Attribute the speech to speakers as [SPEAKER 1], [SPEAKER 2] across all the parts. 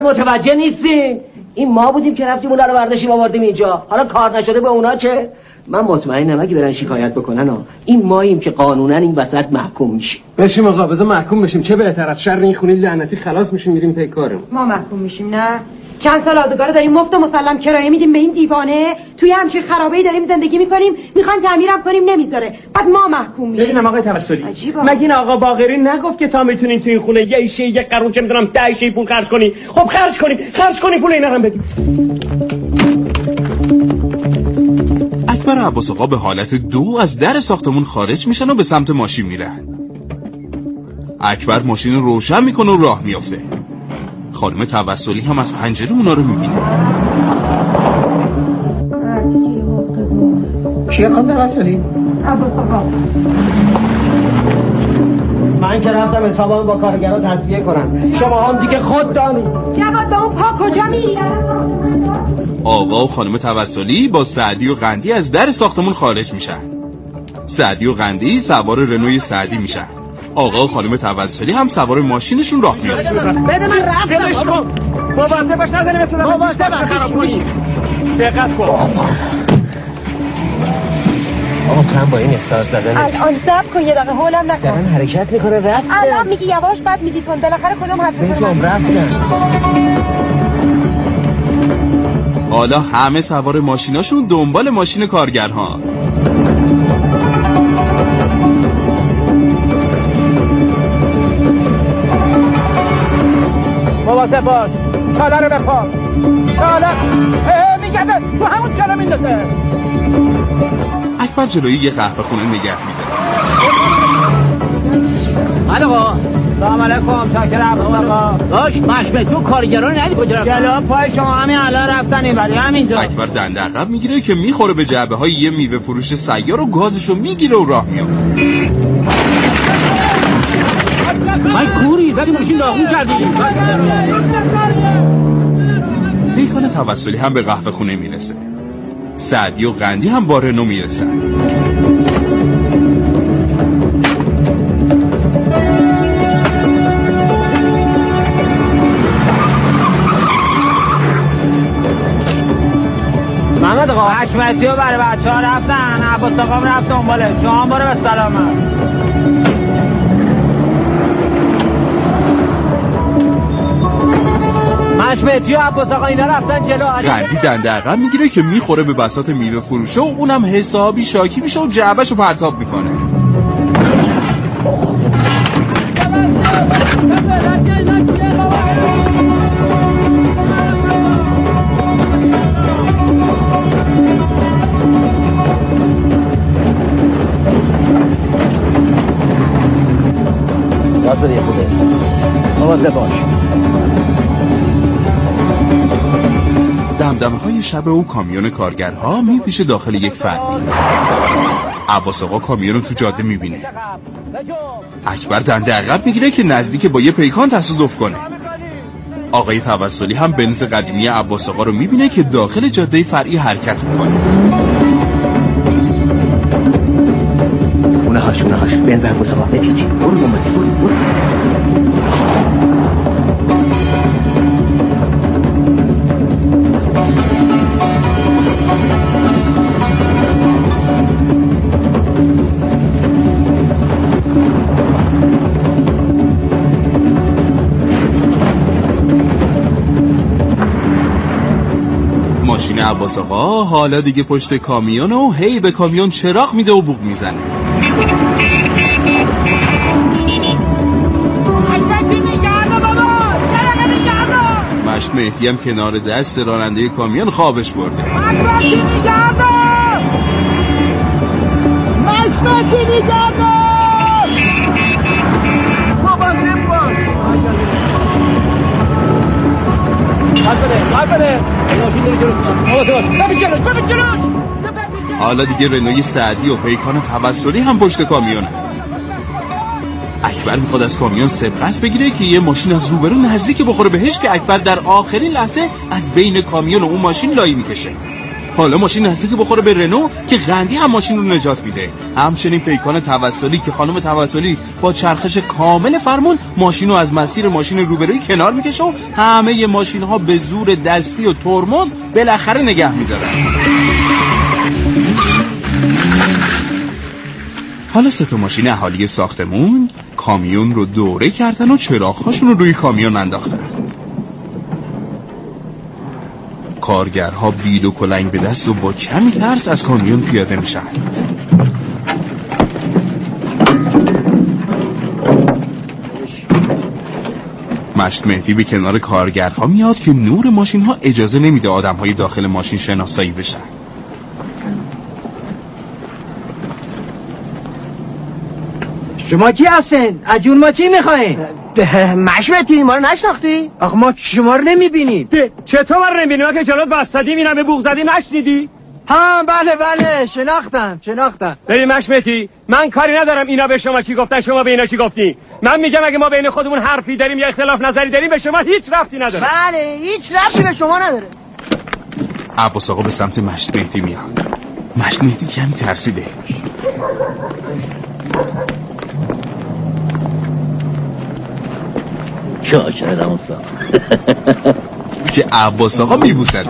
[SPEAKER 1] متوجه نیستین؟ این ما بودیم که رفتیم اونا رو برداشتیم آوردیم اینجا. حالا کار نشده به اونا چه؟ من مطمئنم اگه برن شکایت بکنن این ماییم که قانونا این وسط محکوم میشیم.
[SPEAKER 2] بشیم آقا بذار محکوم بشیم، چه بهتر از شر این خونه لعنتی خلاص میشیم میریم پی کارمون.
[SPEAKER 3] ما محکوم میشیم نه؟ چند سال آزگار داریم مفت و مسلم کرایه میدیم به این دیوانه، توی همچین خرابه‌ای داریم زندگی میکنیم، میخوایم تعمیرم کنیم نمیذاره، بعد ما محکوم میشیم.
[SPEAKER 4] ببینم آقای توسلی، مگه این آقا باقری نگفت که تا میتونین تو این خونه یه ایشه یک قرون چه میدونم 10 ایشه پول خرج کنی؟ خب خرج کنی پول اینا هم بدید.
[SPEAKER 5] اکبر و عباس آقا به حالت دو از در ساختمون خارج میشن و به سمت ماشین میرن. اکبر ماشین رو روشن میکنه و راه میافته. خانم توسلی هم از پنجره اونا رو میبینه.
[SPEAKER 1] کیه خانم توسلی؟
[SPEAKER 3] عباس آقا.
[SPEAKER 1] من که رفتم حسابم با کارگرها تصفیه کنم، شما هم دیگه خود دانید.
[SPEAKER 3] جواد با اون پا کجا میری؟
[SPEAKER 5] آقا و خانم توسلی با سعدی و قندی از در ساختمون خارج میشن. سعدی و قندی سوار رنوی سعدی میشن. آقا و خانم توسلی هم سوار ماشینشون راه میافتن.
[SPEAKER 1] بده من رفتم.
[SPEAKER 4] دلش کن. مواظب باش نزنی مثل
[SPEAKER 1] مواظب باش.
[SPEAKER 4] دقت کن.
[SPEAKER 1] آقا تو هم با این استارز زدن
[SPEAKER 3] الان صبر کن یه دقیقه هولم نکن.
[SPEAKER 1] دارن حرکت میکنه رفت.
[SPEAKER 3] الان میگی یواش بعد میگی تون، بالاخره کدوم حرف
[SPEAKER 1] بگم رفتن.
[SPEAKER 5] حالا همه سوار ماشیناشون دنبال ماشین کارگرها.
[SPEAKER 4] مواظب باش. چاله رو بپا. چاله. میگه تو همون چاله میندازه.
[SPEAKER 5] اکبر جلوی یه قهوه خونه نگه میداره.
[SPEAKER 1] آقا سلام علیکم. شاکرم آقا. داش مشمه تو کارگران ندی کجا رفتن؟ جلو پای شما همین الان رفتن اینوری همینجا.
[SPEAKER 5] اکبر دنده عقب میگیره که میخوره به جعبه های یه میوه فروش سیار و گازشو میگیره و راه میافته.
[SPEAKER 1] من کوری زدی ماشین داغون کردی.
[SPEAKER 5] پیکان توسلی هم به قهوه خونه میرسه. سعدی و قندی هم با رنو میرسن.
[SPEAKER 1] محمد آقا حشمتی رو برای بچه ها رفتن، عباس آقا هم رفت دنباله. شما برو به سلامت. حشمتی و عباس آقا اینا رفتن جلو.
[SPEAKER 5] قندی دنده عقب میگیره که میخوره به بساط میوه فروشه و اونم حسابی شاکی میشه و جعبهشو پرتاب میکنه.
[SPEAKER 1] باز بده یه خوده مواظب باش.
[SPEAKER 5] دمدمه های شب و کامیون کارگرها میپیشه داخل یک فرعی. عباس آقا کامیون رو تو جاده میبینه. اکبر دنده عقب میگیره که نزدیک با یه پیکان تصادف کنه. آقای توسلی هم بنز قدیمی عباس آقا رو میبینه که داخل جاده فرعی حرکت میکنه.
[SPEAKER 1] اونه هاش بنز عباس آقا بپیچی. برو برو.
[SPEAKER 5] ماشین عباس آقا حالا دیگه پشت کامیون و هی به کامیون چراغ میده و بوق میزنه. مشت مهدی هم کنار دست راننده کامیون خوابش برده. حالا دیگه رنوی سعدی و پیکان توسلی هم پشت کامیونه. اکبر میخواد از کامیون سبقت بگیره که یه ماشین از روبرو نزدیک بخوره بهش که اکبر در آخرین لحظه از بین کامیون و اون ماشین لای میکشه. حالا ماشین نزدیک بخوره به رنو که قندی هم ماشین رو نجات میده. همچنین پیکان توسلی که خانم توسلی با چرخش کامل فرمون ماشین رو از مسیر ماشین روبروی کنار میکشه و همه ماشین ها به زور دستی و ترمز بالاخره نگه میدارن. حالا 3 ماشین اهالی ساختمون کامیون رو دوره کردن و چراغ‌هاشون رو روی کامیون انداختن. کارگرها بیل و کلنگ به دست و با کمی ترس از کامیون پیاده میشن. مشت مهدی به کنار کارگرها میاد که نور ماشین ها اجازه نمیده آدم های داخل ماشین شناسایی بشن.
[SPEAKER 6] شما کی هستین؟ از جون ما چی میخواین؟
[SPEAKER 1] مشمتی ما رو نشناختی؟
[SPEAKER 6] آخه ما شما رو نمیبینیم.
[SPEAKER 4] چطور ما رو نمیبینیم؟ ما که جلوت واسطادیم اینا به بوق زدی نشنیدی؟
[SPEAKER 6] ها بله شناختم.
[SPEAKER 4] ببین مشمتی من کاری ندارم اینا به شما چی گفتن شما به اینا چی گفتی. من میگم اگه ما بین خودمون حرفی داریم یا اختلاف نظری داریم به شما هیچ ربطی نداره.
[SPEAKER 1] بله هیچ ربطی به شما نداره.
[SPEAKER 5] عباس آقا به سمت مشت مهدی میاد. مشت مهدی کمی ترسیده.
[SPEAKER 7] شاکردم استاد
[SPEAKER 5] که عباس آقا میبوسدش.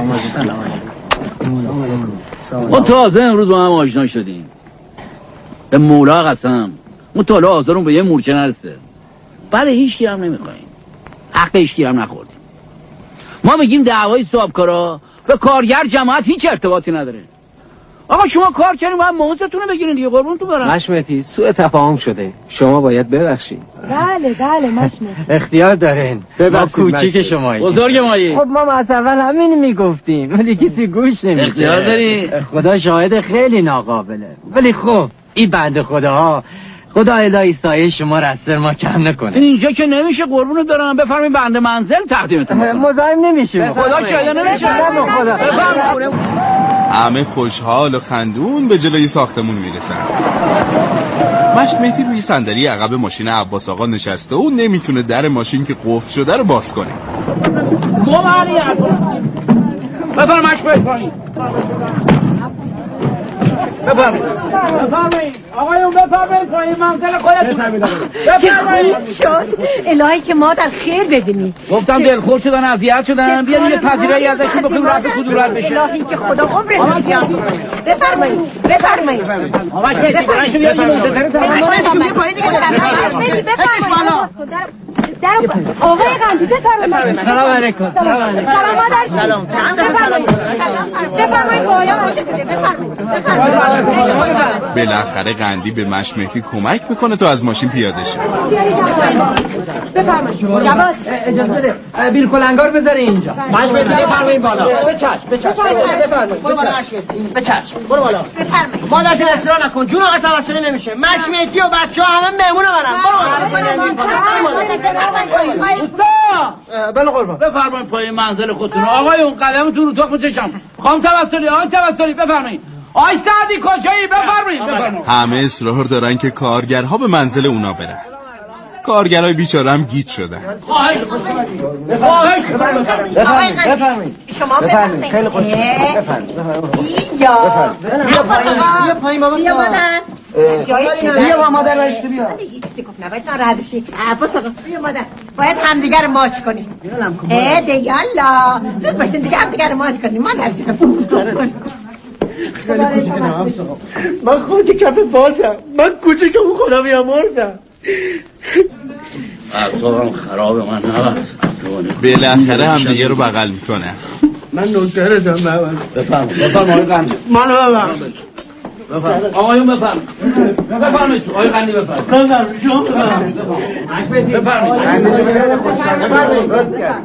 [SPEAKER 7] ما تازه امروز با هم آشنا شدیم. به مولا قسم ما تا حالا آزارون به یه مورچه نرسته. بله هیچ کی هم نمیخواییم، حق هیچ کی هم نخوردیم. ما میگیم دعوای صاحبکارا به کارگر جماعت هیچ ارتباطی نداره. آقا شما کار کردین باید موزتون رو بگیرین دیگه، قربونتون برم.
[SPEAKER 2] مشمتی سوء تفاهم شده، شما باید ببخشید.
[SPEAKER 3] بله مشمتی
[SPEAKER 6] اختیار دارین، ما کوچیک شمایی،
[SPEAKER 7] بزرگ مایی.
[SPEAKER 6] خب ما از اول همین میگفتیم ولی کسی گوش نمیده.
[SPEAKER 7] اختیار داری؟
[SPEAKER 6] خدا شاهد خیلی ناقابله. ولی خب این بنده خداها خدا الهی سایه شما را از سر ما کم نکنه.
[SPEAKER 7] اینجا که نمیشه قربونت دارم. بفرمایید بنده منزل تقدیمتون میکنم.
[SPEAKER 6] مزاحم نمیشه.
[SPEAKER 7] خدا شاهد نمیشه.
[SPEAKER 5] همه خوشحال و خندون به جلوی ساختمون میرسن. مشت مهدی روی صندلی عقب ماشین عباس آقا نشسته و نمیتونه در ماشین که قفل شده رو باز کنه.
[SPEAKER 7] بفرمایید مشت پایین. بفرمایید آقایون، بفرمایید پایین منزل خودتون.
[SPEAKER 3] چه خوب شد الهی که ما در خیر ببینی.
[SPEAKER 7] گفتم دلخور شدن اذیت شدن، بیان یه پذیرایی ازشون بکنیم رفت کدورت بشه.
[SPEAKER 3] الهی که خدا عمرتون زیاد کنه. بفرمایید
[SPEAKER 7] آقاش میدی برایشون بیان یه
[SPEAKER 3] آقای قندی بفرمایید.
[SPEAKER 6] سلام علیکم.
[SPEAKER 3] سلام بفرمایید بالا
[SPEAKER 5] بالاخره قندی به مشت مهدی کمک میکنه تا از ماشین پیاده شه.
[SPEAKER 3] بفرمایید
[SPEAKER 6] جواد اجازه بده بیل کلنگار بذاری اینجا.
[SPEAKER 1] مشت مهدی بفرمایید بالا. به چشم برو بالا.
[SPEAKER 3] بفرمایید.
[SPEAKER 1] ما دست اصرار نکن جون آقا توسلی نمیشه. مشت مهدی و بچه‌ها همه مهمون منن.
[SPEAKER 6] بله قربان.
[SPEAKER 7] بفرمایید پایین منزل خودتون. آقایون قدمتون رو تخم چشم. خانم توسلی، آقای توسلی بفرمایید. آقای سعدی کجایی؟ بفرمایید.
[SPEAKER 5] همه اصرار دارن که کارگرها به منزل اونا برن. کارگرای بیچاره هم گیج شدن.
[SPEAKER 7] خواهش
[SPEAKER 6] بفرمایید.
[SPEAKER 3] شما بفرمایید.
[SPEAKER 6] خیلی خوش. بفرمایید.
[SPEAKER 3] بیا
[SPEAKER 6] پایین بابا.
[SPEAKER 3] بیا مادر.
[SPEAKER 6] بیا مادر راشته بیا.
[SPEAKER 3] هیچ چیزی گفت نباید ناراحت بشی. عباس آقا بیا مادر. باید همدیگه رو ماچ کنیم. دیالا. زود باشین دیگه همدیگه رو ماچ کنیم. مادر جان.
[SPEAKER 6] خیلی کوچیکم من خودی کف بالتم. من کوچیکم خدا بیامرزم.
[SPEAKER 7] اعصابم خرابه من نباید.
[SPEAKER 5] بالاخره هم دیگه رو بغل میکنه.
[SPEAKER 6] من نوکرتم بابا.
[SPEAKER 7] بفرمایید آقای قندی.
[SPEAKER 6] منو ببخش.
[SPEAKER 7] آقایون بفرمایید. آقای قندی بفرمایید.
[SPEAKER 6] شما بفرمایید.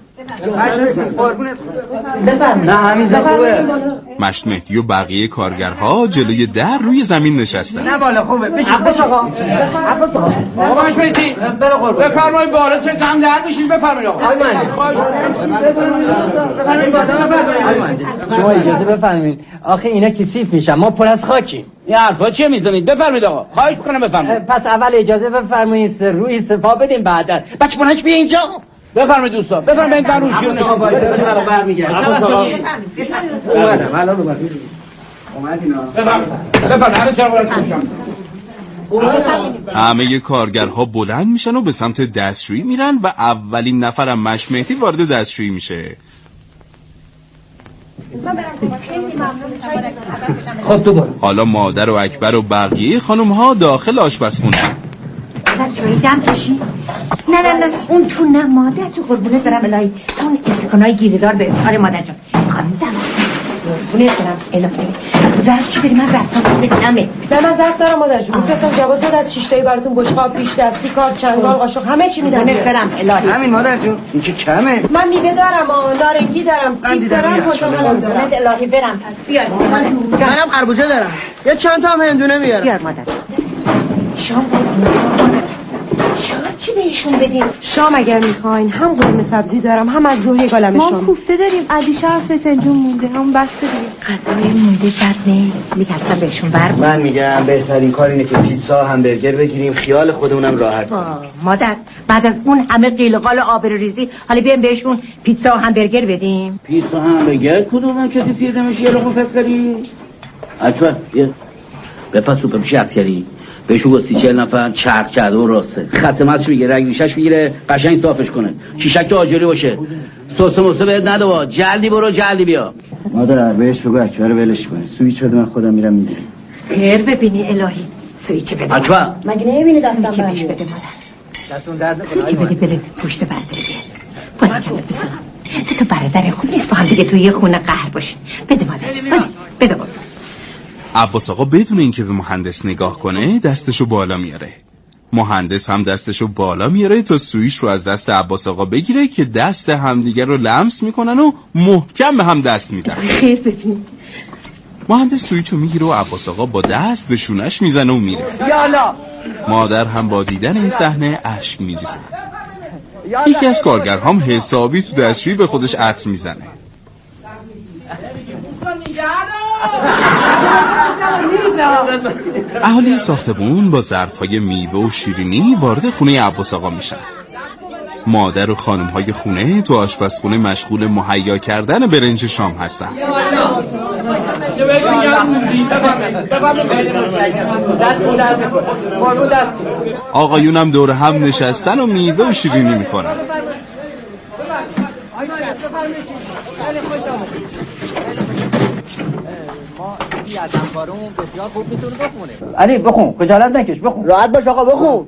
[SPEAKER 6] نه همینجا خوبه.
[SPEAKER 5] مشت مهدی و بقیه کارگرها جلوی در روی زمین نشستن.
[SPEAKER 6] نه بالا خوبه. عباس آقا.
[SPEAKER 7] آقا مشت مهدی بفرمایید بالا چه کم در بشین. بفرمایید آقا.
[SPEAKER 6] شما اجازه بفرمایید. آخه اینا کثیف میشن، ما پر از خاکیم.
[SPEAKER 7] این حرفا چیه میزنید؟ بفرمایید آقا. خواهش میکنم بفرمایید.
[SPEAKER 6] پس اول اجازه بفرمایید روی صفا بدیم بعدا.
[SPEAKER 1] بچه بلنش بیا اینجا.
[SPEAKER 7] بفرمایید دوستان بفرمایید این قروشی رو نشون بدید.
[SPEAKER 1] برمیگردم.
[SPEAKER 4] عباس آقا
[SPEAKER 1] اومدم الان اومدین.
[SPEAKER 5] همه کارگرها بلند میشن و به سمت دستشویی میرن و اولین نفرم مشت مهدی وارد دستشویی میشه.
[SPEAKER 1] خب دوباره
[SPEAKER 5] حالا مادر و اکبر و بقیه خانم ها داخل آشپزخونه.
[SPEAKER 8] مادر جایی دم کشی؟ نه اون تو نه مادر تو قربونت برم الهی. اون استکانای گیردار به اصحار مادر جان. خانم دم قربونت برم الهی. ظرف چی داری؟ من ظرف بدمه.
[SPEAKER 3] نه من ظرف دارم مادر جون. می‌خواستم جواد داد از 6 تایی براتون بشقاب، پیش دستی، کار، چنگال، قاشق همه چی میدم.
[SPEAKER 8] قربونت برم الهی.
[SPEAKER 1] همین مادر جون این چه کمه.
[SPEAKER 3] من میوه دارم، نارنگی دارم، سیب دارم، پرتقالم دارم.
[SPEAKER 8] قربونت الهی برم. پس بیار.
[SPEAKER 1] منم خربوزه دارم. یه چند تا هم هندونه میارم.
[SPEAKER 8] بیار مادر. شام چی بهشون بدیم؟
[SPEAKER 3] شام اگر میخواین هم قرمه سبزی دارم هم از ظهر گالم
[SPEAKER 9] ما
[SPEAKER 3] شام.
[SPEAKER 9] کوفته داریم، علی شرف فسنجون مونده، هم بسته دیگه.
[SPEAKER 8] غذای مونده بد نیست. میترسم بهشون بر
[SPEAKER 1] من میگم بهترین کار اینه که پیتزا همبرگر بگیریم خیال خودمونم راحت کنیم.
[SPEAKER 8] مادر بعد از اون همه قیل قال آبروریزی حالا بیایم بهشون پیتزا و همبرگر بدیم.
[SPEAKER 7] پیتزا همبرگر کدوم کسی سیرده میشه یه لقمه فسکری؟ اکبر یه بپس سوپ میشه عسکری بهشون گفتی 40 نفر چرخ کرده و راسته خط ماست میگیره رگ ریشش میگیره قشنگ صافش کنه شیشک آجوری باشه سس موسه بهت نده جلدی برو جلدی بیا.
[SPEAKER 1] مادر بهش بگو اکبر ولش کنه سویچ بده من خودم میرم میگیرم.
[SPEAKER 8] خیر ببینی الهی سویچ بده.
[SPEAKER 7] اکبر
[SPEAKER 3] مگه نمیبینی دستم
[SPEAKER 8] سویچ بهش بده مادر.
[SPEAKER 1] دستون درد
[SPEAKER 8] سویچ بده پشت برداره بیار. باید کنه بزنم. تو برادر خوب نیست با هم دیگه توی یه خونه قهر باشین. بده مادر بده بابا.
[SPEAKER 5] عباس آقا بدون اینکه به مهندس نگاه کنه دستشو بالا میاره. مهندس هم دستشو بالا میاره تا سویش رو از دست عباس آقا بگیره که دست همدیگر رو لمس میکنن و محکم به هم دست میدن.
[SPEAKER 8] خیر ببین.
[SPEAKER 5] مهندس سویچو میگیره و عباس آقا با دست به شونش میزنه و میره.
[SPEAKER 1] یالا
[SPEAKER 5] مادر هم با دیدن این صحنه اشک میریزه. یکی از کارگرهام حسابی تو دستشویی به خودش عطر میزنه. اهالی ساختمون با ظرف‌های میوه و شیرینی وارد خونه عباس آقا میشن. مادر و خانم‌های خونه تو آشپزخونه مشغول مهیا کردن برنج شام هستن. آقایونم دور هم نشستن و میوه و شیرینی میخورن.
[SPEAKER 1] علی بخون خجالت نکش بخون راحت باش آقا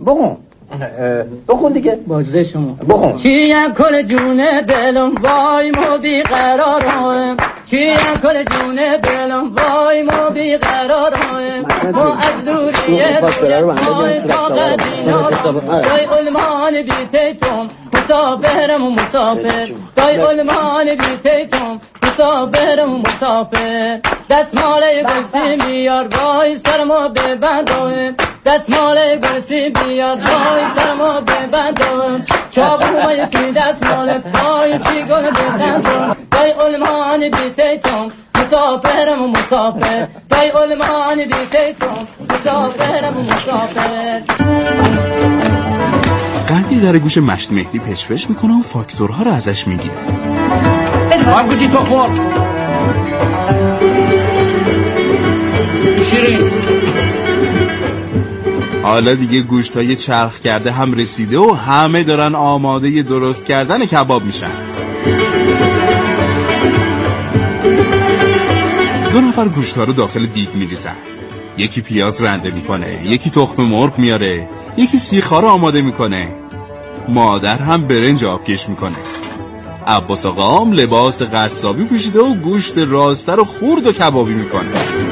[SPEAKER 1] بخون دیگه
[SPEAKER 6] بازه شما
[SPEAKER 1] بخون
[SPEAKER 6] چیم کل جون دلم وای ما بیقرارم چیم کل جون دلم وای ما بیقرارم ما از دوریه وای طاقت ندارم دای علمان بیتیتم مسافرم و مسافر دای علمان بیتیتم مسافرم و مسافر دستماله گرسی بیار وای سرما ببندم دستماله گرسی بیار وای سرما ببندم چاقوی توی دستماله وای چی گل بزندم دای علمان بیتیتم مسافرم و مسافر دای علمان بیتیتم مسافرم و مسافر.
[SPEAKER 5] قندی در گوش مشت مهدی پچ میکنه و فاکتورها رو ازش میگیره.
[SPEAKER 7] هم گوچی تو خور شیرین.
[SPEAKER 5] حالا دیگه گوشتای چرخ کرده هم رسیده و همه دارن آماده درست کردن کباب میشن. 2 نفر گوشت‌ها رو داخل دیگ میریزن. یکی پیاز رنده میکنه، یکی تخم مرغ میاره، یکی سیخ‌ها رو آماده میکنه. مادر هم برنج آبکش میکنه. عباس آقا هم لباس قصابی پوشیده و گوشت راسته رو خورد و کبابی میکنه.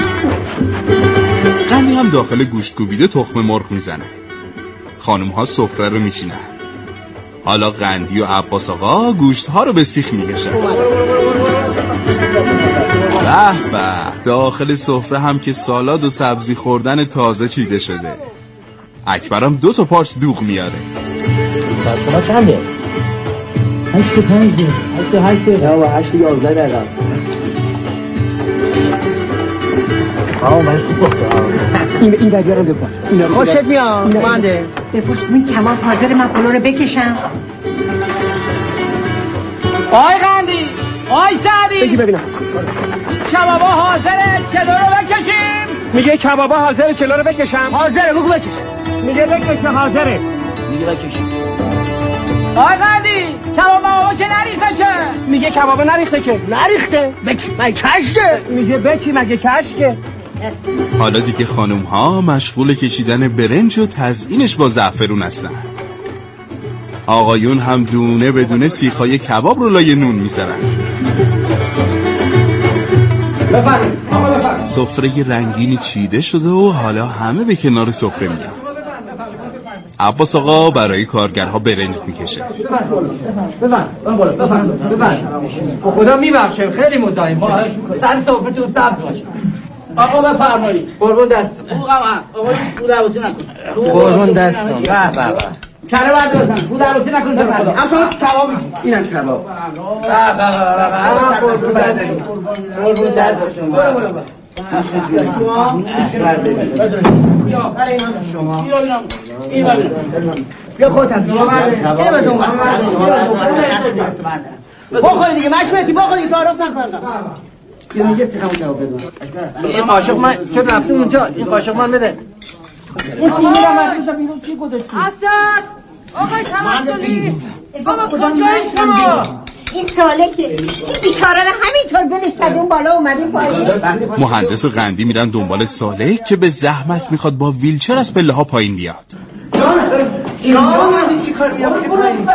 [SPEAKER 5] قندی هم داخل گوشت کوبیده تخم مرغ میزنه. خانم ها سفره رو میچینن. حالا قندی و عباس آقا گوشت ها رو به سیخ میکشن. به به داخل سفره هم که سالاد و سبزی خوردن تازه چیده شده. اکبرم 2 تا پارچ دوغ میاره.
[SPEAKER 1] شما چنده؟
[SPEAKER 6] 85 88
[SPEAKER 1] یا 8 11 دقیقه. من خوب گفتم.
[SPEAKER 4] این دجا رو بپاس.
[SPEAKER 1] خوشت میاد؟ مانده.
[SPEAKER 8] بپوش این کمان حاضر من پلو رو بکشم.
[SPEAKER 6] آی قندی، آی سعدی،
[SPEAKER 4] بگی ببینم
[SPEAKER 6] کبابا حاضره، چلو رو بکشیم.
[SPEAKER 4] میگه کبابا حاضره، چلو رو بکشم.
[SPEAKER 6] حاضره، بگو بکش.
[SPEAKER 4] میگه بکشه، حاضره.
[SPEAKER 6] میگه بکشیم. آی قندی، کبابا که نریخته که.
[SPEAKER 4] میگه کبابا نریخته که.
[SPEAKER 1] نریخته؟ مگه کشکه؟
[SPEAKER 4] میگه بکی مگه کشکه.
[SPEAKER 5] حالا دیگه خانوم ها مشغول کشیدن برنج و تزیینش با زعفرون هستن. آقایون هم دونه بدونه سیخای کباب رو لای نون میذارن. سفره رنگینی چیده شده و حالا همه به کنار سفره میان. عباس آقا برای کارگرها برنج میکشه.
[SPEAKER 6] ببند. خدا میبخشه، خیلی مزاحم شد. سر سفره‌تون سبز باشه. آقا بفرمایید. قربون دست. خوب دروسی نکن.
[SPEAKER 1] قربون دستم.
[SPEAKER 6] کره بعد بزن. خوب دروسی نکن. هم شما کباب میشین. اینم کباب.
[SPEAKER 1] قربون دست شما.
[SPEAKER 6] شما بیا خودم بخوری دیگه مشمتی، بخوری تعارف نکن.
[SPEAKER 1] یه میگه سیخمون کباب بده. این قاشق من چه رفتیم اونجا؟ این قاشق من بده.
[SPEAKER 6] این سیمی رو من بیرون چی گذاشتی؟ اسد آقای تماسلی بابا کجایی شما؟
[SPEAKER 8] این سالکه این بیچاره رو همینطور بلش کرده اون بالا اومدیم پایین.
[SPEAKER 5] مهندس و قندی میرن دنبال سالک که به زحمت میخواد با ویلچر از پله ها پایین بیاد.
[SPEAKER 1] شما اومدیم چی کار بیام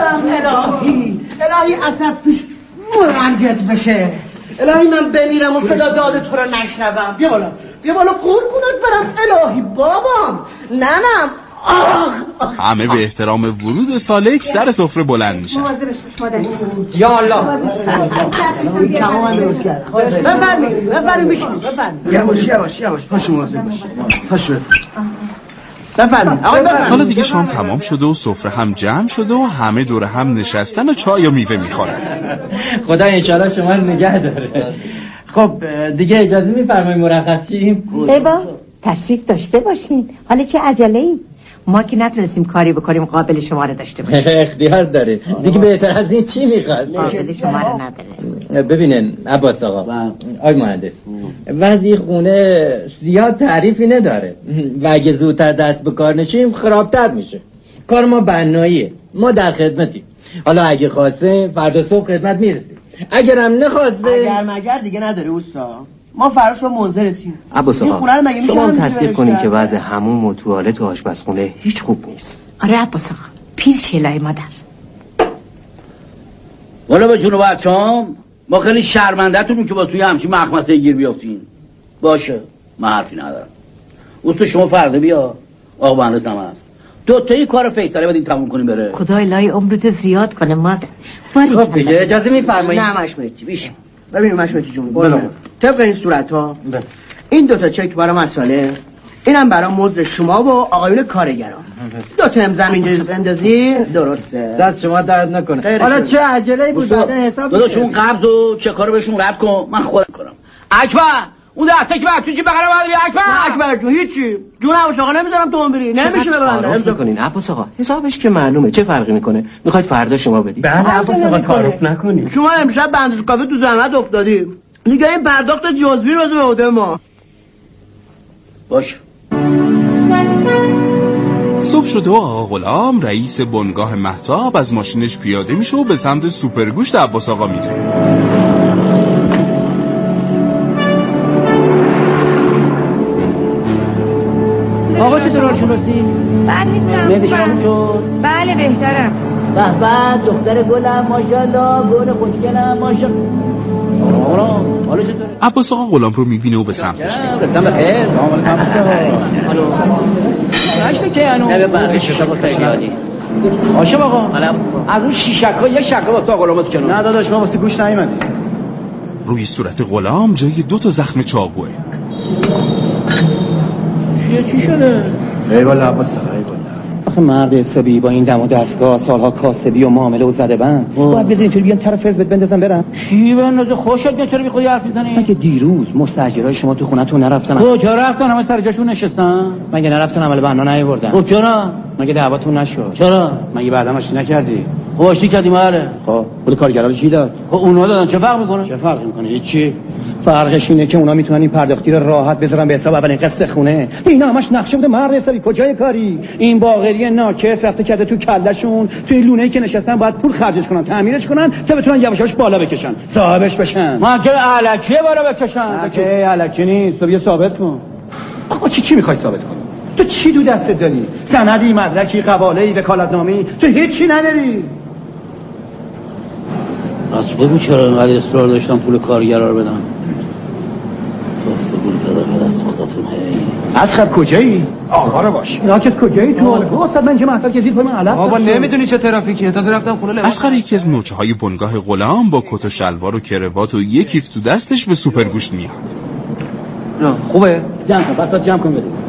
[SPEAKER 1] الهی اسد توش مرنگت بشه. الهی من بمیرم و صدا داد تو رو نشنوم. بیا بالا قربونت برم الهی بابام ننم.
[SPEAKER 5] همه به احترام ورود سالک سر سفره بلند میشن.
[SPEAKER 6] یا الله بفرمایید بشینید.
[SPEAKER 1] یواش پاشو مواظب باش. پاشو
[SPEAKER 6] بفرمایید.
[SPEAKER 5] حالا دیگه شام تمام شده و سفره هم جمع شده و همه دور هم نشستن و چای و میوه میخورن.
[SPEAKER 6] خدا انشالله شما رو نگه داره. خب دیگه اجازه میفرمایید مرخص شیم؟
[SPEAKER 8] بابا تشریف داشته باشین. حالا چه عجله‌ای؟ ما که نتونستیم کاری بکنیم قابل شما رو داشته باشیم.
[SPEAKER 6] اختیار داره دیگه. بهتر از این چی میخواست؟
[SPEAKER 8] قابل شما رو نداره.
[SPEAKER 6] ببینن عباس آقا، آی مهندس، وضعی خونه زیاد تعریفی نداره و اگه زودتر دست به کار نشیم خرابتر میشه. کار ما بناییه، ما در خدمتیم. حالا اگه خواسته فردا صبح خدمت میرسیم، اگرم نخواسته
[SPEAKER 1] اگر مگر دیگه نداره اوستا. ما فرض رو منظرتیم.
[SPEAKER 10] عباس آقا شما تصدیق کنین که وضع حموم و توالت و آشپزخونه هیچ خوب نیست.
[SPEAKER 8] آره عباس آقا، پیر شلای مادر.
[SPEAKER 7] والا به جون بچه‌ام ما خیلی شرمنده‌تونیم که با توی همچین مخمسه گیر بیافتین. باشه من حرفی ندارم. اوست شما فردا بیا. آقا مهندس هم هست. دو تایی کار فیصله بدین تموم کنیم بره.
[SPEAKER 8] خدای لای عمرت زیاد کنه مادر.
[SPEAKER 6] خب دیگه اجازه میفرمایید؟
[SPEAKER 1] نه مشمتی بیشم. ببین مشمتی جون طبق این صورت ها این دوتا چک برای مسئله، اینم برای مزد شما و آقایون کارگران. دوتا هم زمین بندازی درسته.
[SPEAKER 6] دست شما درد نکنه. حالا چه عجله‌ای بود بعد حساب
[SPEAKER 7] داداشون قبض و چکا رو بهشون رد کن، من خودم کنم. اکبر اون دسته که بعد تو چی بغل بعد بیا
[SPEAKER 1] اکبر جون هیچی. جون عباس آقا نمیذارم تو بری. نمیشه ببندم.
[SPEAKER 10] تعارف میکنین عباس آقا؟ حسابش که معلومه، چه فرقی میکنه؟ میخواید فردا شما بدید؟
[SPEAKER 4] بله عباس آقا تعارف نکنین.
[SPEAKER 1] شما امشب به اندازه کافی تو زحمت افتادی. دیگه این پرداخت جزوی رو به عهده ما.
[SPEAKER 7] باشه.
[SPEAKER 5] صبح شده و آقا غلام رئیس بنگاه مهتاب از ماشینش پیاده میشه و به سمت سوپرگوشت عباس آقا میره.
[SPEAKER 6] آقا چطور حالشون رسید؟
[SPEAKER 3] بد نیستم. بله بهترم.
[SPEAKER 6] به دختر گلم ماشاءالله، گل خوشگلم ماشاءالله. حالا چطوره؟
[SPEAKER 5] عباس آقا غلام رو میبینه و به سمتش میره.
[SPEAKER 6] رسیدم بخیر. سلام علیکم. الو. نشته که انو. نه به شما خیلی عالی. عاشق آقا. از اون شیشک‌ها یک شکه واسه آقا غلامت کنم. نه داداش ما واسه گوش نیومدیم.
[SPEAKER 5] روی صورت غلام جای 2 تا زخم چاقوه.
[SPEAKER 6] چی شده؟
[SPEAKER 10] ای والا عباس آقا، ای والا.
[SPEAKER 11] آخه مرد حسابی با این دم و دستگاه سالها کاسبی و معامله و زده بند باید بزن اینطوری بیان طرف حزبت بندازن برم.
[SPEAKER 6] چی بندازه؟ خوشت میاد چرا بی خودی حرف میزنی؟
[SPEAKER 11] مگه دیروز مستاجرای شما تو خونه‌تون نرفتن؟
[SPEAKER 6] کجا رفتن؟ همه سر جاشون نشستن.
[SPEAKER 11] مگه نرفتن عمل بنا نیاوردن؟
[SPEAKER 6] خب چرا؟
[SPEAKER 11] مگه دعواتون نشد؟
[SPEAKER 6] چرا؟
[SPEAKER 11] مگه بعدا ماشین نکردی؟
[SPEAKER 7] خب آشتی کردیم بله.
[SPEAKER 11] خب پول کارگرا رو چی داد؟
[SPEAKER 7] خب اونا دادن، چه فرق میکنه؟
[SPEAKER 11] چه فرقی میکنه؟ هیچی. فرقش اینه که اونا میتونن این پرداختی رو راحت بذارن به حساب اولین قسط خونه. اینا همش نقشه بوده مرد حسابی. کجای کاری؟ این باقری ناکس رفته کرده تو کلهشون، توی لونه‌ای که نشستن باید پول خرجش کنن، تعمیرش کنن تا بتونن یواشاش بالا بکشن، صاحبش بشن.
[SPEAKER 7] ما که الکیه بالا بکشن.
[SPEAKER 11] که الکی نیست، تو بیا ثابت کن. آقا چی میخوای ثابت کنی؟ تو چی تو دستت داری؟ سندی، مدرکی، قواله‌ای، وکالتنامه‌ای؟ تو هیچی نداری.
[SPEAKER 7] راست بگو چرا اینقدر اصرار داشتم پول کارگرا رو بدم؟
[SPEAKER 11] اسخر کجایی؟ آقا رو باش. ناکس کجایی تو؟ استاد من چه محتاج که زیر پای من علف.
[SPEAKER 2] بابا نمیدونی چه ترافیکیه، تازه رفتم خونه لباس.
[SPEAKER 5] اسخر یکی از نوچه‌های بنگاه غلام با کت و شلوار و کراوات و یک کیف تو دستش به سوپرگوشت میاد.
[SPEAKER 11] خوبه؟ جمع کن، بسات جمع کن بریم.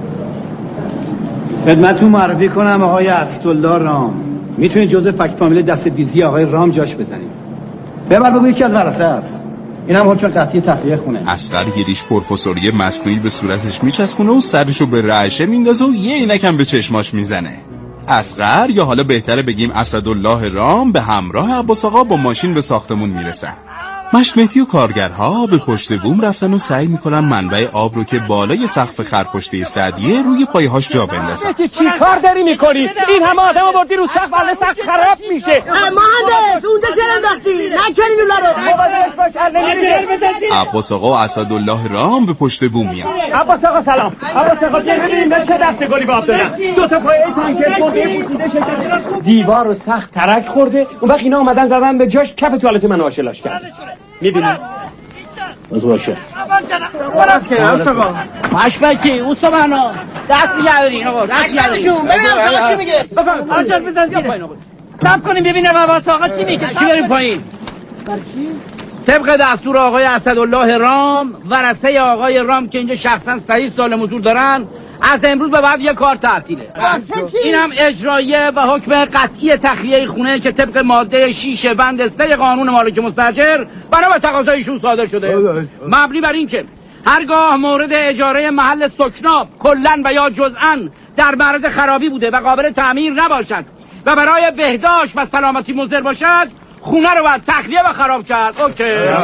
[SPEAKER 11] خدمتتون معرفی کنم آقای اسدالله رام. میتونید جزء فک فامیل دست دیزی آقای رام جاش بزنید. ببر بگو یکی از ورثه است. اینم حکم قطعی تخلیه خونه.
[SPEAKER 5] اسقر یه ریش پروفسوری مصنوعی به صورتش میچسبونه و سرشو به رعشه میندازه و یه عینکم به چشماش میزنه. اسقر یا حالا بهتره بگیم اسدالله رام به همراه عباس آقا با ماشین به ساختمون میرسن. مشمتی و کارگرها به پشت بوم رفتن و سعی میکنن منبع آب رو که بالای سقف خرپشته سعدیه روی پایه‌هاش جا بندازن.
[SPEAKER 4] چی کار داری میکنی؟ این همه آدم آوردی رو سقف، الان سقف خراب میشه.
[SPEAKER 1] مهندس اونجا چرا انداختی؟ نکنین اونا رو.
[SPEAKER 5] عباس آقا و اسدالله رام به پشت بوم میان.
[SPEAKER 4] عباس آقا سلام. عباس آقا ببینیم چه دستگلی به آب دادن. دو تا پایه تانکر خورده پوسیده شکسته. دیوار رو سخت ترک خورده. اون وقت اینا اومدن زدن به جاش، کف توالت من آشلاش کرد. میبینم
[SPEAKER 7] باز باشه
[SPEAKER 1] براس که آقا
[SPEAKER 7] مشمکی اوستا بنا دست نگردین آقا، دست نگردین
[SPEAKER 1] جون ببینم آقا چی میگه.
[SPEAKER 8] آجر بزن زیره سب کنیم ببینم عباس آقا چی میگه.
[SPEAKER 7] چی بریم پایین؟ طبق دستور آقای اسدالله رام، ورثه آقای رام که اینجا شخصا 3 سال حضور دارن، از امروز به بعد یه کار تعطیله. این هم اجراییه و حکم قطعی تخلیه خونه که طبق ماده 6 بند 3 قانون مالک مستاجر بنا به تقاضایشون صادر شده، مبنی بر این که هرگاه مورد اجاره محل سکنا کلاً و یا جزءاً در معرض خرابی بوده و قابل تعمیر نباشد و برای بهداشت و سلامتی مضر باشد، خونه رو باید تخلیه و خراب کرد. اوکی.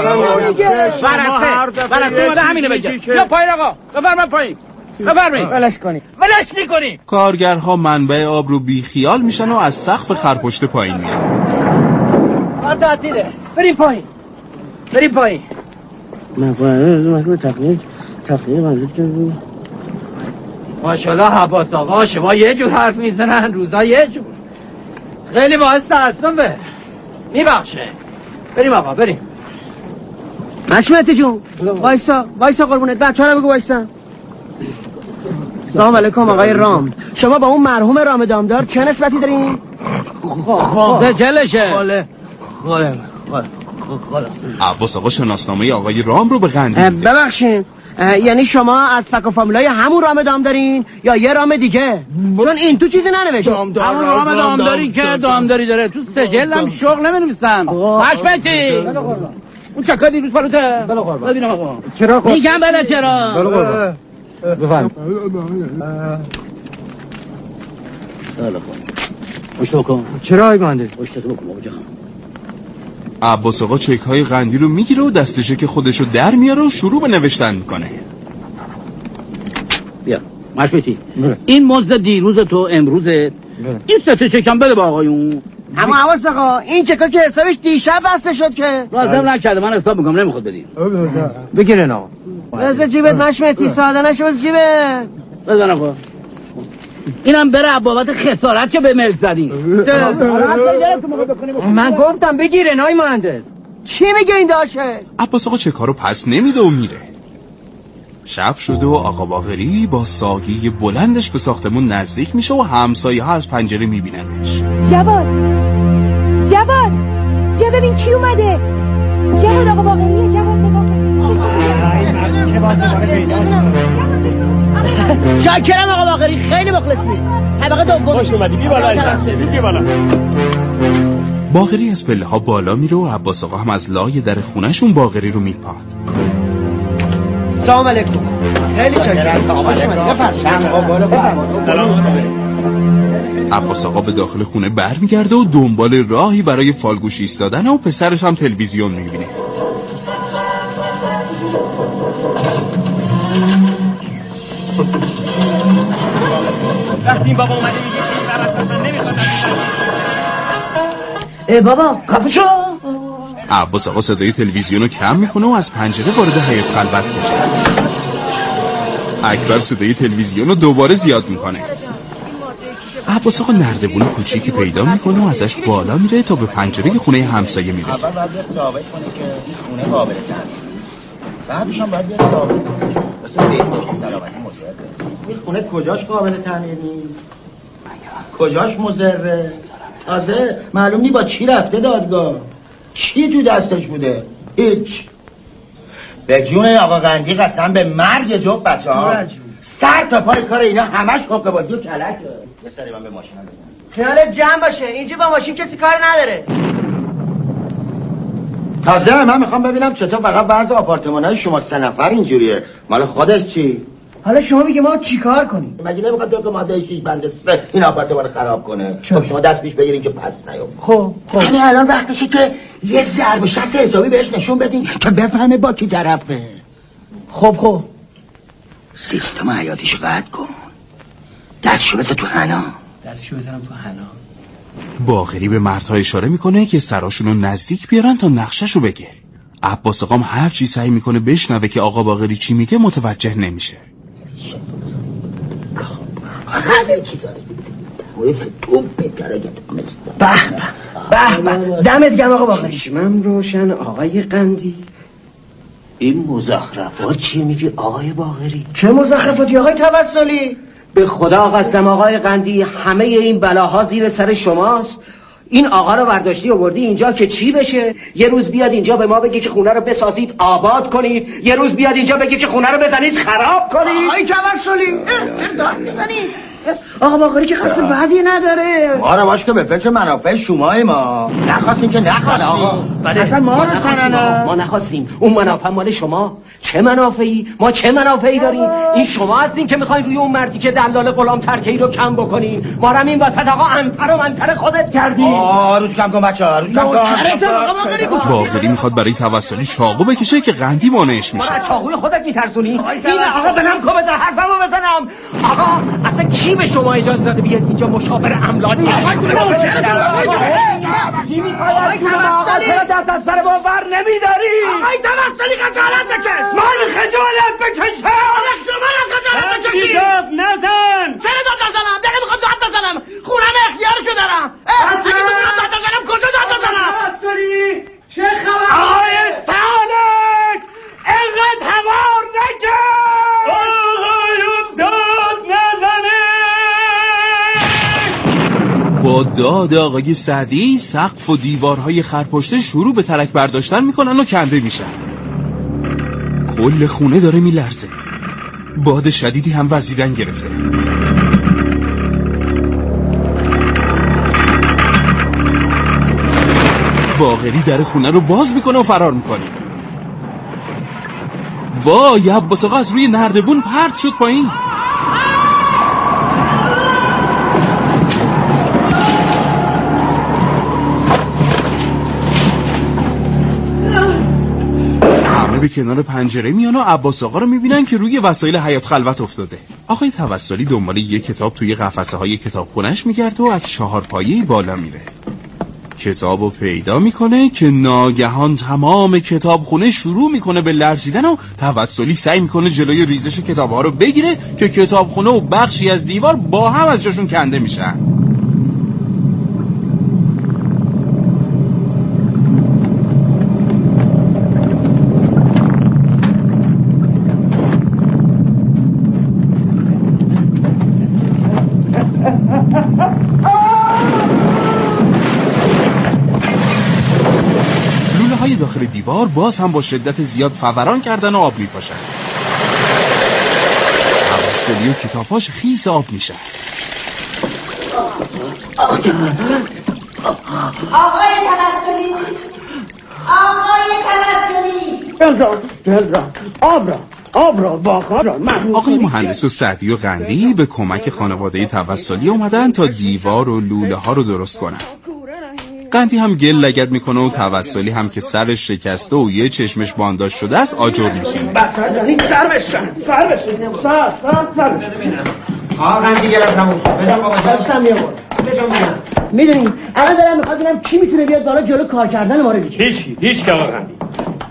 [SPEAKER 7] ورثه اومده همینه بگه. یا پایین آقا، بفرمایید پایین. بفرمایید.
[SPEAKER 8] ولش میکنی.
[SPEAKER 5] کارگرها منبع آب رو بی خیال میشن و از سقف خرپشته پایین میان.
[SPEAKER 8] کار تعطیله. بریم پایین. ماشاءالله عباس آقا شما یه جور حرف میزنن، روزا یه جور. خیلی باعث تأسفه. میبخشه. بریم آقا بریم.
[SPEAKER 1] مشمتی جون وایسا قربونت. بچه‌ها رو بگو وایسا. سلام علیکم آقای رام. شما با اون مرحوم رام دامدار چه نسبتی دارین؟
[SPEAKER 7] جلشه.
[SPEAKER 1] خاله.
[SPEAKER 5] عباس آقا شناسنامه آقای رام رو به قندیل میده.
[SPEAKER 1] ببخشید یعنی شما از فک و فامیلای همون رام دامدارین یا یه رام دیگه؟ چون این تو چیزی ننوشته.
[SPEAKER 7] همون رام دامداری که دامداری داره تو سجل هم شغل نمی‌نویسن. مشمتی اون چکا دیروز پروته. ببینم آقا
[SPEAKER 11] چرا
[SPEAKER 7] میگم بله چرا.
[SPEAKER 11] بفرم.
[SPEAKER 7] پشت بکن.
[SPEAKER 11] چرا ای مهندس؟
[SPEAKER 7] پشت بکن بابا جان.
[SPEAKER 5] عباس آقا چک های قندی رو میگیره و دستشه که خودشو در میاره و شروع به نوشتن میکنه.
[SPEAKER 7] بیا مشمتی این مزد دیروز تو امروزه. این 3 چکم بده با آقایون.
[SPEAKER 1] اما عباس آقا این چکا که حسابش دیشب بسته شد که
[SPEAKER 7] لازم نکرده، من حساب میکنم نمیخواد بدین.
[SPEAKER 11] بگیرن آقا.
[SPEAKER 1] بذار جیبت مشمتی، ساده نشو بذار جیبت.
[SPEAKER 7] بزن آقا. اینم بره بابت خسارت که به ملک زدین.
[SPEAKER 11] من گفتم بگیرن آی مهندس.
[SPEAKER 1] چی میگه این داشه؟
[SPEAKER 5] عباس آقا چکا رو پس نمیده و میره. شب شده و آقا باقری با ساقی بلندش به ساختمون نزدیک میشه و همسایه ها از پنجره میبیننش.
[SPEAKER 9] جواد یا ببین کی اومده. جواد آقا باقریه. جواد نگاه کن.
[SPEAKER 1] شاکرم آقا باقری، خیلی مخلصی. طبقه دوم.
[SPEAKER 4] خوش اومدی. بی بالا.
[SPEAKER 5] باقری از پله ها بالا میره و عباس آقا هم از لای در خونهشون باقری رو میپاد.
[SPEAKER 1] سلام علیکم. خیلی چاکرم.
[SPEAKER 4] سلام.
[SPEAKER 5] عباس آقا به داخل خونه برمیگرده و دنبال راهی برای فالگوش ایستادن و پسرش هم تلویزیون میبینه.
[SPEAKER 4] وقتی این بابا اومده میگه که این بر اساسا نمیخواد
[SPEAKER 1] بابا کافشو.
[SPEAKER 5] عباس آقا صدای تلویزیون رو کم میکنه و از پنجره وارد حیاط خلوت میشه. اکبر صدای تلویزیون رو دوباره زیاد میکنه. عباس آقا نردبون کوچیکی پیدا میکنه و ازش بالا میره تا به پنجره خونه همسایه میرسه.
[SPEAKER 12] اول باید ثابت کنه که این خونه قابل تعمیر نیست. بعدش هم باید ثابت کنه واسه بهبود سلامتی مضره. این خونه کجاش قابل تعمیر نیست؟ کجاش مضره؟ تازه معلوم نی با چی رفته دادگاه. چی تو دستش بوده؟ هیچ. به جون آقا قندی قسم به مرگ جفت بچه‌ها. سر تا پای کار اینا همش حقه بازی و کلکه. یه سری من به ماشینم بزنم.
[SPEAKER 1] خیالت جمع باشه. اینجا با ماشین کسی کار نداره.
[SPEAKER 12] تازه من میخوام ببینم چطور فقط بعضی آپارتمان‌های شما 3 نفر اینجوریه. مال خودش چی؟
[SPEAKER 1] حالا شما میگه ما چی کار کنیم؟
[SPEAKER 12] مگه نمیخواد طبق ماده 6 بند 3 این آپارتمان خراب کنه؟ خب شما دست پیش بگیرین که پس نیفته.
[SPEAKER 1] خب
[SPEAKER 12] یعنی الان وقتشه که یه ضرب شست حسابی بهش نشون بدین که بفهمه با کی طرفه.
[SPEAKER 1] خب
[SPEAKER 12] سیستم حیاتیش قطع کن. دستشو بزن تو حنا.
[SPEAKER 4] دستشو بزنم تو حنا.
[SPEAKER 5] باقری به مردها اشاره میکنه که سراشونو نزدیک بیارن تا نقشه‌شو بگه. عباس آقام هر چی سعی میکنه بشنوه که آقا باقری چی میگه متوجه نمیشه.
[SPEAKER 12] همه چی داره
[SPEAKER 1] به دمت گرم آقا باقری.
[SPEAKER 10] چشمم روشن آقای قندی. این مزخرفات چیه میگی آقای باقری؟
[SPEAKER 1] چه مزخرفاتی آقای توسلی؟
[SPEAKER 10] به خدا قسم آقای قندی همه این بلاها زیر سر شماست. این آقا رو برداشتی آوردی اینجا که چی بشه؟ یه روز بیاد اینجا به ما بگه که خونه رو بسازید آباد کنید، یه روز بیاد اینجا بگه که خونه رو بزنید خراب کنید.
[SPEAKER 1] آقای توسلی چرا داد میزنید؟ آقا باقری که قصد بعدی نداره.
[SPEAKER 12] ما رو باش که به فکر منافع شمایی ما نخواستیم که نخواستیم.
[SPEAKER 10] اصلا ما نخواستیم. اون منافع مال شما. چه منافعی؟ ما چه منافعی داریم؟ این شما هستین که میخواین روی اون مردی که دلال غلام ترکی رو کم بکنین. ما رو این وسط آقا انتر و منتر خودت کردیم.
[SPEAKER 12] روز کم کن بچه‌ها، روز کم کن.
[SPEAKER 5] باقری میخواد برای توسلی چاقو بکشه که قندی مانعش میشه.
[SPEAKER 10] ما چاقوی خودت میترسونی؟ این آقا بنم کو بزن حرفمو بزنم. آقا اصلا کی به شما اجازه داده بیاد اینجا مشاور املاک؟ چی میخوای شما؟ آقا چرا دست از سر ما بر نمیداری؟
[SPEAKER 12] آقای توسلی خجالت بکش.
[SPEAKER 10] من خجالت بکشم.
[SPEAKER 12] شما رو خجالت بکشی.
[SPEAKER 4] داد نزن.
[SPEAKER 12] چرا داد نزنم؟ دقیقه میخواد داد بزنم. خونم اختیارشو دارم. اگه تو میخواد داد بزنم کجا داد بزنم؟
[SPEAKER 4] توسلی چه خبر؟
[SPEAKER 12] آقای تعالک اینقدر هوار نکن.
[SPEAKER 4] آقایون داد نزنه.
[SPEAKER 5] با داد آقای سعدی سقف و دیوارهای خرپشته شروع به ترک برداشتن میکنن و کنده میشن. کل خونه داره میلرزه. باد شدیدی هم وزیدن گرفته. باقری در خونه رو باز میکنه و فرار میکنه. وای عباس آقا از روی نردبون پرت شد پایین. همه به کنار پنجره میان و عباس آقا رو میبینن که روی وسایل حیاط خلوت افتاده. آقای توسلی دنبال یه کتاب توی قفسه های کتابخونه‌اش میگرده و از 4 پایه بالا میره. کتابو پیدا میکنه که ناگهان تمام کتابخونه شروع میکنه به لرزیدن و توسلی سعی میکنه جلوی ریزش کتابها رو بگیره که کتابخونه و بخشی از دیوار با هم از جاشون کنده میشن. داخل دیوار باز هم با شدت زیاد فوران کردن و آب میپاشن. توسلی و کتاباش خیس آب میشن.
[SPEAKER 8] آقای توسلی
[SPEAKER 1] دل را آب را آب را باخار را
[SPEAKER 5] آقای مهندس و سعدی و قندی به کمک خانواده توسلی اومدن تا دیوار و لوله ها رو درست کنن. قندی هم گل لگد میکنه و توسلی هم که سرش شکسته و یه چشمش بانداش شده است آجر میشینه.
[SPEAKER 1] بسر زنی سر بشکن سر
[SPEAKER 12] آقا قندی گلم تموم شد بجام بابا
[SPEAKER 1] دستم یه بار میدونیم الان دارم میخواد ببینم کی میتونه بیاد بالا جلو کار کردن ما رو بگیره.
[SPEAKER 4] هیچ که آقا قندی